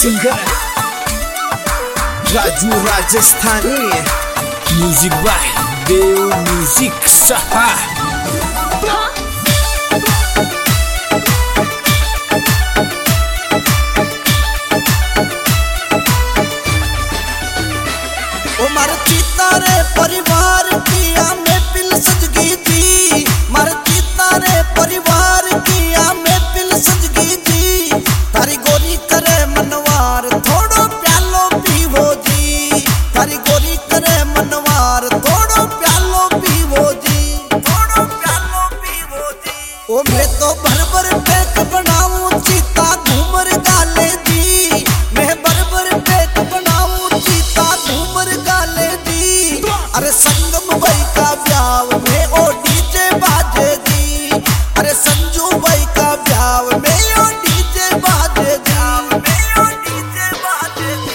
Singer Raju Rajasthani, music by Dev music सहा। ओ मार चिता रे परिवार की आमे पिल सजगी थी, मार चिता रे परिवार की आमे पिल सजगी थी। तारी गोरी करे मनवार थोड़ो प्यालो पीवो जी, तारी गोरी करे मनवार थोड़ो प्यालो पीवो जी, थोड़ो प्यालो पीवो जी। ओ मैं तो भर भर पेट बनाऊं चिता घूमर गाले जी, मैं भर भर पेट बनाऊं चिता घूमर गाले जी। अरे संगम भाई का ब्याह में ओ डीजे बाजे दी, अरे संजू भाई का ब्याह में ओ डीजे बाजे दी, में ओ डीजे बाजे दी।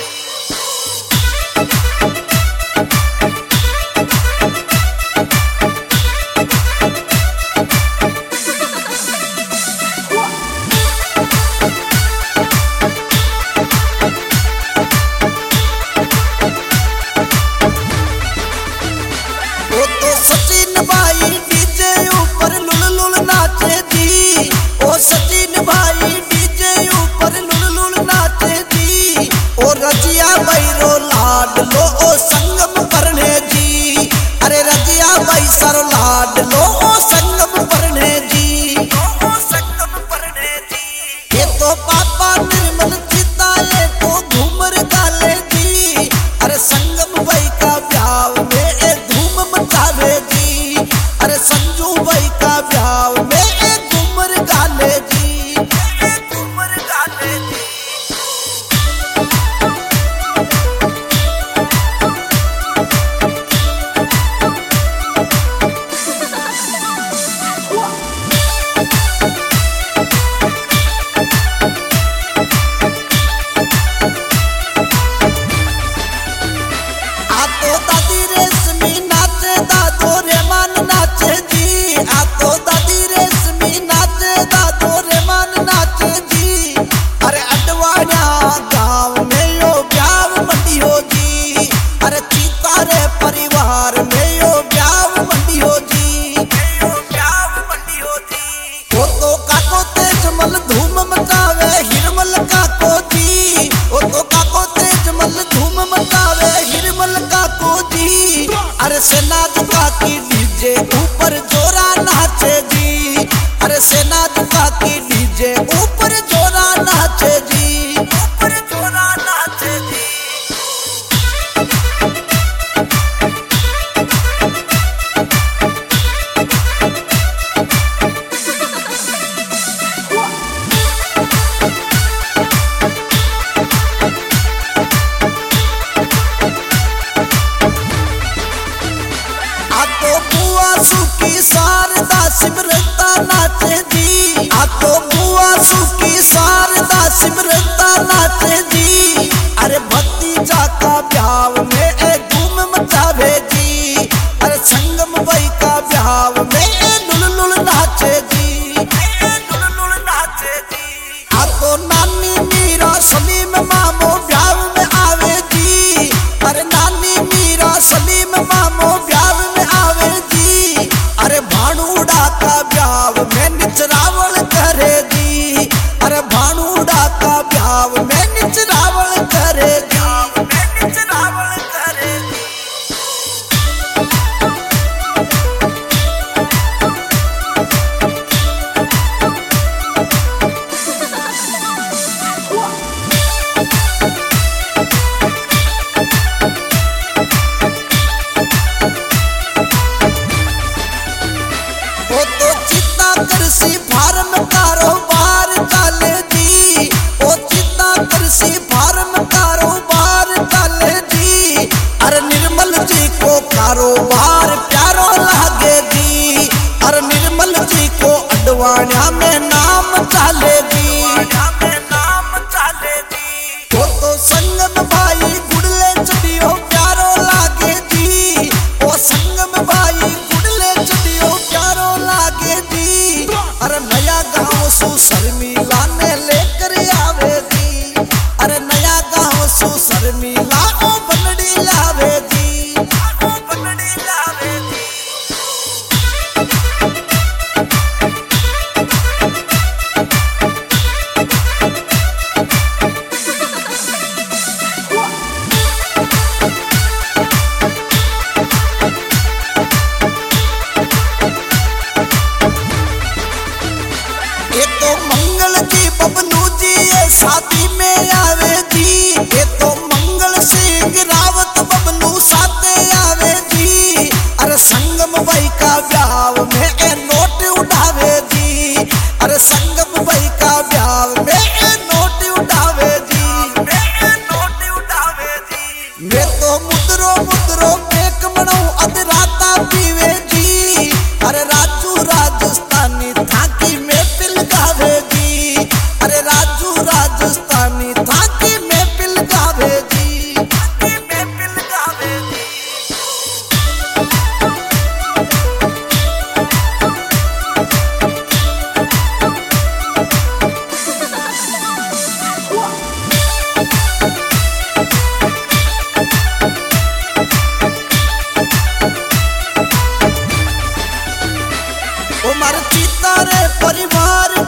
ओ तो सचिन भाई डीजे ऊपर लुल लुल नाचे जी, ओ सचिन भाई डीजे ऊपर लुल लुल नाचे जी। ओ रजिया भाई रो लाड लो ओ संगम करने जी, अरे रजिया भाई सर लाड लो ओ संगम करने जी, ओ संगम करने जी। ये तो पापा निर्मल चिता ये तो घूमर गाले जी, अरे संगम भाई का ब्याह में धूम मचावे जी, अरे संजू भाई का ब्याह में घूमर गाले जी, घूमर गाले जी। आ तो दादी रेशमी नाचे दादो रेमान नाचे जी, आ तो दादी रेशमी नाचे दादो रेमान नाचे जी। अरे अडवाणा गांव में यो ब्याह मंडियो जी, अरे चीता रे परिवार में यो ब्याह मंडियो जी, यो ब्याह मंडियो जी। वो तो काको तेजमल धूम मचावे हिरमल काको जी, वो तो काको तेजमल धूम मचावे हिरमल काको जी। अरे सेना झुका की डीजे ऊपर जोरा नाचे जी, अरे सेना झुका की डीजे ऊपर जोरा नाचे जी, ऊपर जोरा नाचे जी। आ तो बुआ सुखी शारदा सिमरता नाचे जी, आ तो बुआ सुखी शारदा सिमरता नाचे जी। अरे भतीजा का ब्याह में धूम मचावे जी, अरे संगम भाई का ब्याह में लुल लुल नाचे जी, लुल लुल नाचे जी। आ तो नानी मीरा सलीम मामो ब्याह में आवे जी, अरे नानी मीरा सलीम मामो ब्याह में आवे जी। अरे भाणुड़ा का ब्याह में निचरावल करे जी, अरे भाणुड़ा का ब्याह में निचरावल करे जी, निचरावल करे जी। ओ तो चिता कृषि फार्म कारोबार चाले जी, ओ चिता कृषि फार्म कारोबार चाले जी। अरे निर्मल जी को कारोबार प्यारो लागे जी, अरे निर्मल जी को अडवाणा में नाम चाले जी, नाम चाले जी। ओ तो संगम भाई गुड़ले चढ़ियो प्यारो लागे जी, ओ संगम भाई गुड़ले चढ़ियो प्यारो लागे जी। अरे नया गांव सु शर्मिला ने लेकर आवे जी, अरे नया शादी में आवे जी, ये तो मंगल सिंह रावत बबलू साथे आवे जी। अरे संगम भाई का ब्याह में ए नोट उठावे जी, अरे संगम भाई का ब्याह में ए नोट उठावे जी, नोट उठावे जी। मैं तो मुद्रो मुद्रो पेक मनाऊ अधराता पीवे जी, अरे राजू राजस्थानी थाकी में पिल गावे जी, अरे राजू राजस्थानी थाकी में पिल गावे जी, में पिल गावे जी। ओ मार चितारे परिवार